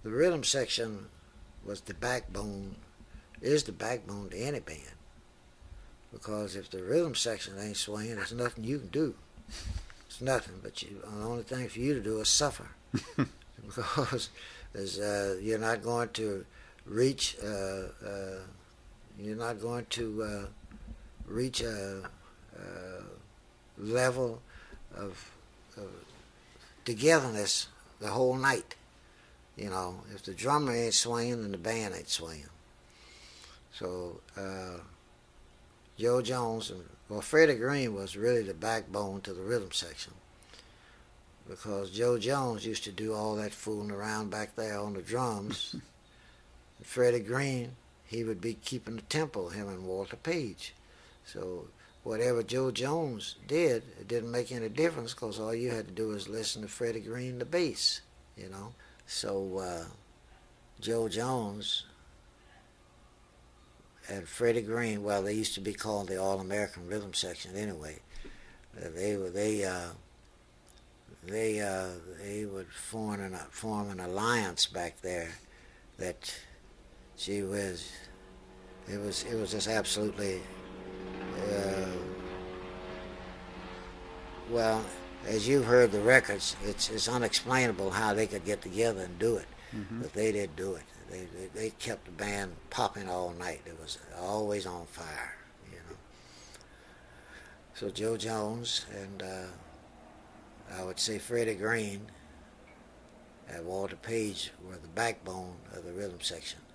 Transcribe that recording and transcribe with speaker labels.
Speaker 1: the rhythm section was the backbone, is the backbone to any band. Because if the rhythm section ain't swinging, there's nothing you can do. It's nothing, but the only thing for you to do is suffer. Because you're not going to reach a level of togetherness the whole night. You know, if the drummer ain't swinging, then the band ain't swinging. So Joe Jones, Freddie Green was really the backbone to the rhythm section, because Joe Jones used to do all that fooling around back there on the drums. And Freddie Green, he would be keeping the tempo, him and Walter Page. So whatever Joe Jones did, it didn't make any difference, because all you had to do was listen to Freddie Green, the bass, you know. So Joe Jones and Freddie Green, well, they used to be called the All-American Rhythm Section anyway. They would form an alliance back there that, gee whiz, it was just absolutely, well, as you've heard the records, it's unexplainable how they could get together and do it, but they did do it. They kept the band popping all night. It was always on fire, you know. So Joe Jones and I would say Freddie Green and Walter Page were the backbone of the rhythm section.